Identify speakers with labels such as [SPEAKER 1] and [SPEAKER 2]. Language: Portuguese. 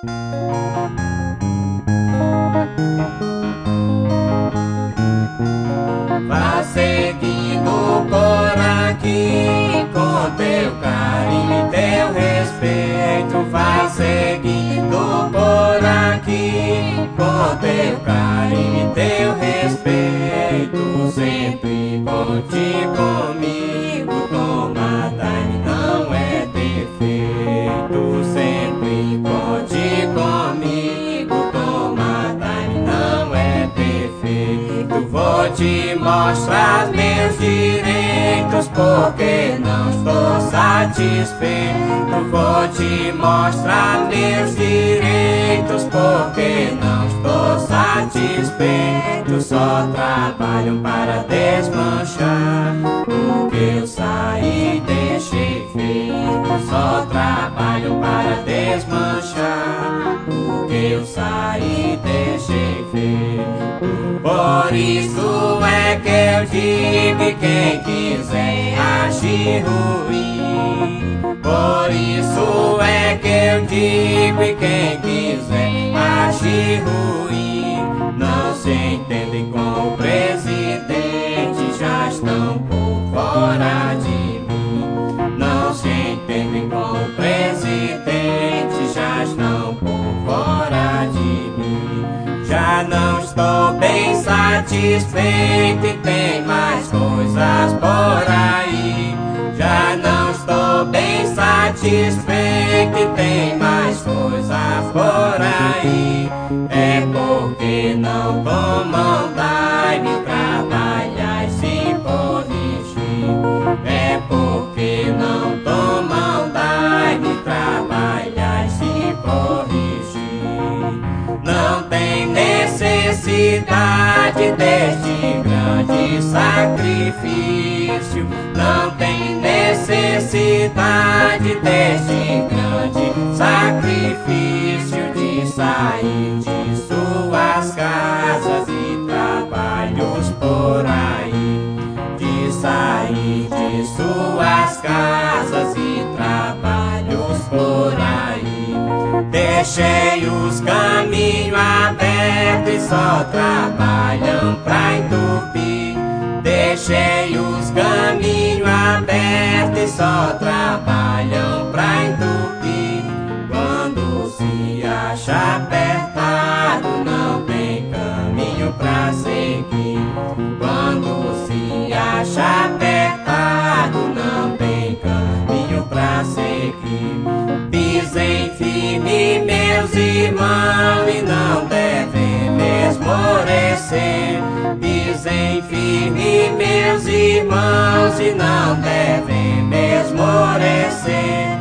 [SPEAKER 1] Vá seguindo por aqui, com teu carinho e teu respeito. Vai seguindo por aqui, com teu carinho e teu respeito. Sempre contigo, comigo, toma time, não é defeito. Sempre contigo, comigo, toma time, não é defeito. Vou te mostrar meus direitos, porque não estou satisfeito. Vou te mostrar meus direitos, porque não estou satisfeito. Só trabalham para desmanchar o que eu saí e deixei feito. Só trabalham para desmanchar o que eu saí e deixei feito. Por isso é que eu digo que quem quiser agir ruim. Por isso é que eu digo que quem quiser agir ruim. Não se entendem com o presidente, já estão por fora de mim. Não se entendem com o presidente, já estão por fora de mim. Já não estou bem satisfeito e tem mais coisas por aí. Já não estou bem satisfeito e tem mais coisas por aí. É porque não tomam time trabalhar e se corrigir. É porque não tomam time trabalhar e se corrigir. Não tem necessidade deste grande sacrifício. Não tem necessidade deste grande sacrifício de sair de suas casas e trabalhos por aí. De sair de suas casas e trabalhos por aí. Deixei os caminhos abertos e só trabalham pra entupir. Deixei os caminhos abertos e só trabalham pra entupir. Quando se acha apertado, não tem caminho pra seguir. Quando se acha apertado, não tem caminho pra seguir. Pisem firme, meus irmãos, e não devem esmorecer. Pisem firme, meus irmãos, e não devem esmorecer.